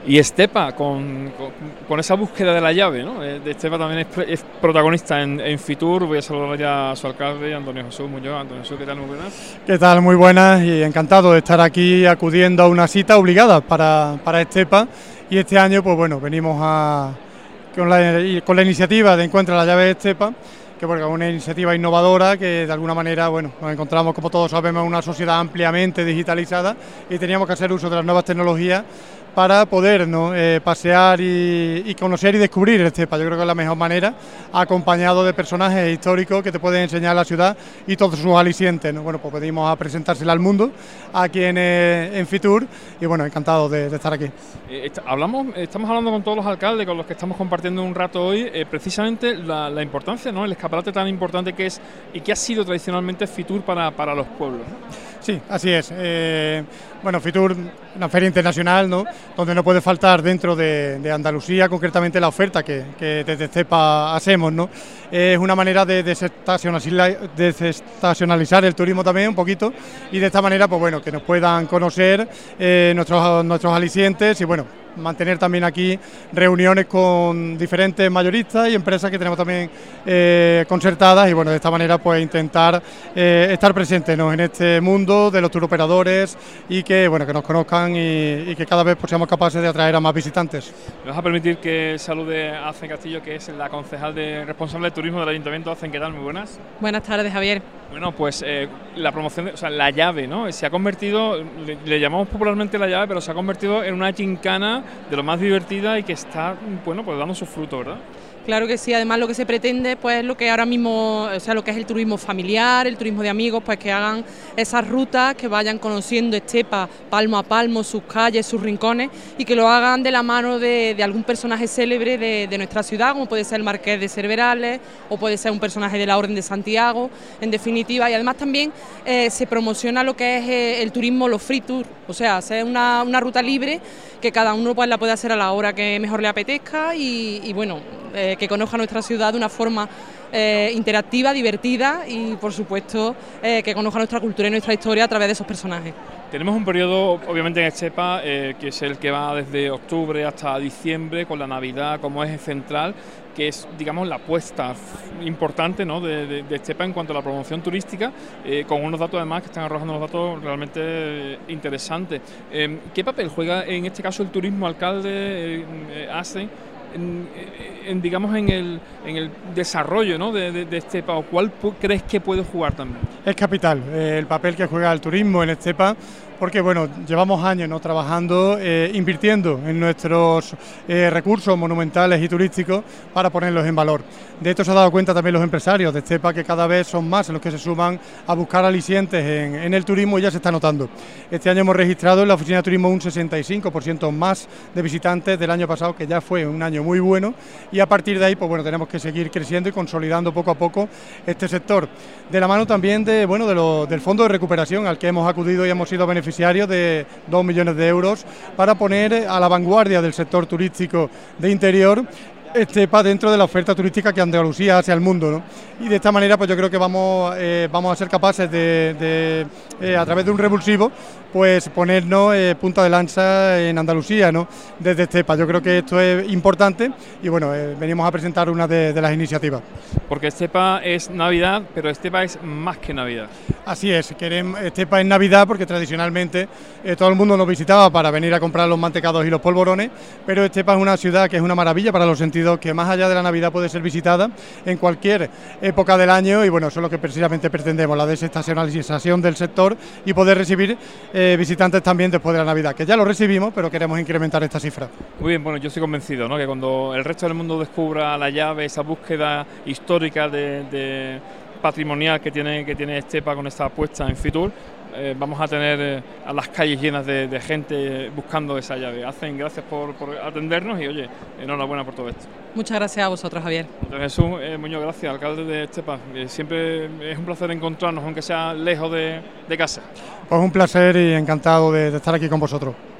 Y Estepa, con esa búsqueda de la llave, ¿no? De Estepa también es protagonista en Fitur. Voy a saludar ya a su alcalde, Antonio Jesús Muñoz. Antonio Jesús, ¿qué tal? Muy buenas. ¿Qué tal? Muy buenas y encantado de estar aquí acudiendo a una cita obligada para Estepa. Y este año, pues bueno, venimos con la iniciativa de Encuentra la llave de Estepa, que porque es una iniciativa innovadora que de alguna manera, bueno, nos encontramos, como todos sabemos, en una sociedad ampliamente digitalizada y teníamos que hacer uso de las nuevas tecnologías para poder, ¿no?, pasear y conocer y descubrir Estepa. Yo creo que es la mejor manera, acompañado de personajes históricos que te pueden enseñar la ciudad y todos sus alicientes, ¿no? Bueno, pues venimos a presentársela al mundo aquí en Fitur y bueno, encantado de estar aquí. Estamos hablando con todos los alcaldes con los que estamos compartiendo un rato hoy, precisamente la importancia, ¿no?, el escaparate tan importante que es y que ha sido tradicionalmente Fitur para los pueblos, ¿no? Sí, así es. Bueno, Fitur, una feria internacional, ¿no?, donde no puede faltar dentro de Andalucía, concretamente la oferta que desde Estepa hacemos, ¿no? Es una manera de desestacionalizar el turismo también un poquito y de esta manera, pues bueno, que nos puedan conocer nuestros alicientes y bueno, mantener también aquí reuniones con diferentes mayoristas y empresas que tenemos también concertadas y bueno, de esta manera pues intentar estar presentes, ¿no?, en este mundo de los turoperadores y que bueno, que nos conozcan y que cada vez pues seamos capaces de atraer a más visitantes. ¿Me vas a permitir que salude a Acen Castillo, que es la concejal responsable de turismo del Ayuntamiento? Acen, ¿qué tal? Muy buenas. Buenas tardes, Javier. Bueno, pues la promoción, o sea, la llave, ¿no?, se ha convertido, le llamamos popularmente la llave, pero se ha convertido en una gincana de lo más divertida y que está, bueno, pues dando sus frutos, ¿verdad? Claro que sí, además lo que se pretende pues es lo que ahora mismo, o sea, lo que es el turismo familiar, el turismo de amigos, pues que hagan esas rutas, que vayan conociendo Estepa palmo a palmo, sus calles, sus rincones y que lo hagan de la mano de algún personaje célebre de nuestra ciudad, como puede ser el Marqués de Cerverales o puede ser un personaje de la Orden de Santiago, en definitiva, y además también se promociona lo que es el turismo, los free tours, o sea, hacer una ruta libre que cada uno pues la puede hacer a la hora que mejor le apetezca y bueno, que conozca nuestra ciudad de una forma interactiva, divertida y por supuesto que conozca nuestra cultura y nuestra historia a través de esos personajes. Tenemos un periodo, obviamente, en Estepa, que es el que va desde octubre hasta diciembre, con la Navidad como eje central, que es, digamos, la apuesta importante, ¿no?, de Estepa en cuanto a la promoción turística, con unos datos además que están arrojando unos datos realmente interesantes. ¿Qué papel juega en este caso el turismo, alcalde, Acen, digamos, en el desarrollo, ¿no?, de Estepa? ¿O cuál crees que puede jugar también? Es capital el papel que juega el turismo en Estepa, porque bueno, llevamos años, ¿no?, trabajando, invirtiendo en nuestros recursos monumentales y turísticos para ponerlos en valor. De esto se han dado cuenta también los empresarios de Estepa, que cada vez son más los que se suman a buscar alicientes en el turismo y ya se está notando. Este año hemos registrado en la oficina de turismo un 65% más de visitantes del año pasado, que ya fue un año muy bueno, y a partir de ahí pues bueno, tenemos que seguir creciendo y consolidando poco a poco este sector. De la mano también del Fondo de Recuperación al que hemos acudido y hemos sido beneficiarios de 2 millones de euros para poner a la vanguardia del sector turístico de interior Estepa dentro de la oferta turística que Andalucía hace al mundo, ¿no? Y de esta manera pues yo creo que vamos a ser capaces de a través de un revulsivo pues ponernos punta de lanza en Andalucía, ¿no?, desde Estepa. Yo creo que esto es importante y bueno, venimos a presentar una de las iniciativas. Porque Estepa es Navidad, pero Estepa es más que Navidad. Así es, Estepa es Navidad porque tradicionalmente todo el mundo nos visitaba para venir a comprar los mantecados y los polvorones, pero Estepa es una ciudad que es una maravilla para los sentidos, que más allá de la Navidad puede ser visitada en cualquier época del año y bueno, eso es lo que precisamente pretendemos, la desestacionalización del sector y poder recibir visitantes también después de la Navidad, que ya lo recibimos, pero queremos incrementar esta cifra. Muy bien, bueno, yo estoy convencido, ¿no?, que cuando el resto del mundo descubra la llave, esa búsqueda histórica de patrimonial que tiene Estepa con esta apuesta en Fitur, vamos a tener a las calles llenas de gente buscando esa llave. Acen, gracias por atendernos y oye, enhorabuena por todo esto. Muchas gracias a vosotros, Javier. Jesús Muñoz, gracias, alcalde de Estepa. Siempre es un placer encontrarnos, aunque sea lejos de casa. Pues un placer y encantado de estar aquí con vosotros.